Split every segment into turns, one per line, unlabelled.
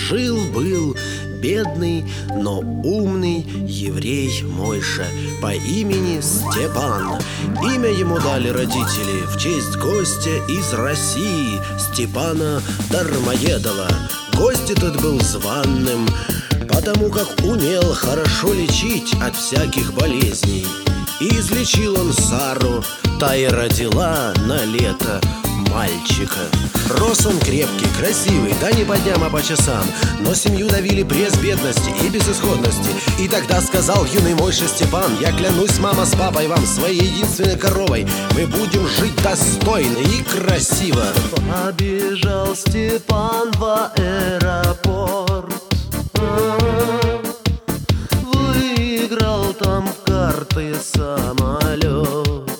Жил-был бедный, но умный еврей Мойша по имени Степан. Имя ему дали родители в честь гостя из России, Степана Дармоедова. Гость этот был званным, потому как умел хорошо лечить от всяких болезней. И излечил он Сару, та и родила на лето мальчика. Рос он крепкий, красивый, да не по дням, а по часам. Но семью давили пресс бедности и безысходности. И тогда сказал юный Мойша Степан: я клянусь, мама с папой, вам, своей единственной коровой, мы будем жить достойно и красиво.
Побежал Степан в аэропорт, выиграл там в карты самолет,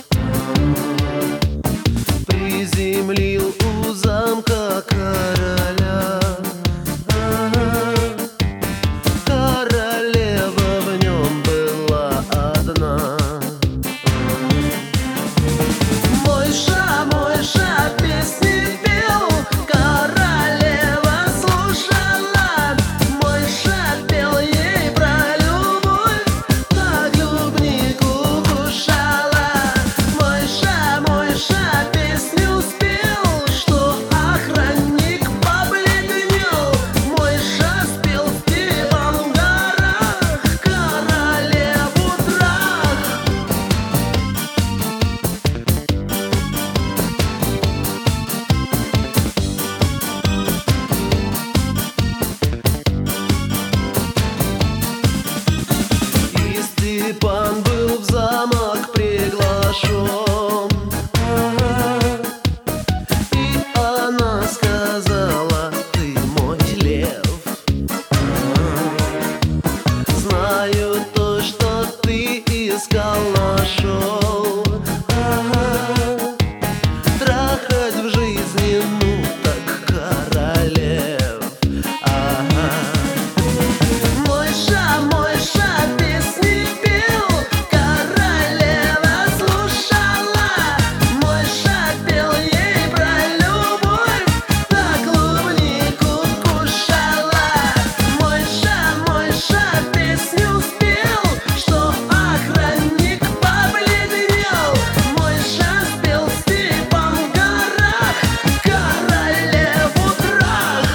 приземлил у замка короля. Королева в нем была одна. Мойша, Мойша песни пел, королева слушала. Мойша пел ей про любовь, на клубнику кушала. Мойша, Мойша песню спел, что охранник побледнел. Мойша спел Степан в горах, королеву трах. И Степан был в замок приглашен, и она сказала: ты мой лев. Знаю то, что ты искал, нашел. Трахать в жизни, ну так королев. Мойша, Мойша песни пел, королева слушала. Мойша пел ей про любовь, на клубнику кушала. Мойша, Мойша песню спел, что охранник побледнел. Мойша спел Степан в горах, королеву трах.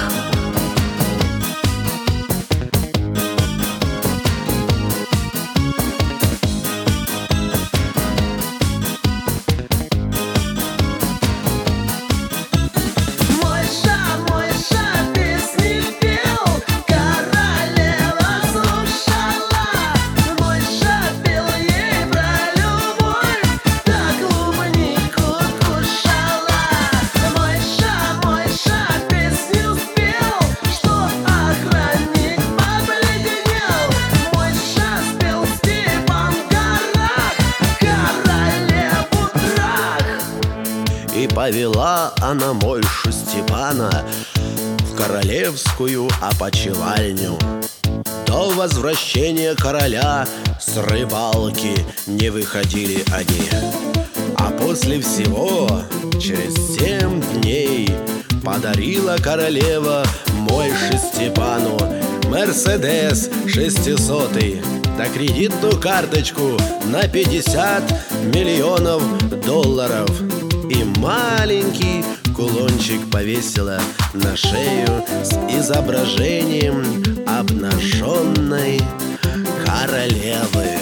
Мойша, Мойша песни пел, королева слушала. Мойша пел ей про любовь, на клубнику кушала. Мойша, Мойша песню спел, что охранник побледнел. Мойша спел Степан в горах, королеву трах.
И повела она Мойшу Степана в королевскую опочивальню. До возвращения короля с рыбалки не выходили они. А после всего, через 7 дней, подарила королева Мойше Степану Мерседес 600, да кредитную карточку на 50 миллионов долларов. И маленький кулончик повесила на шею с изображением обнаженной королевы.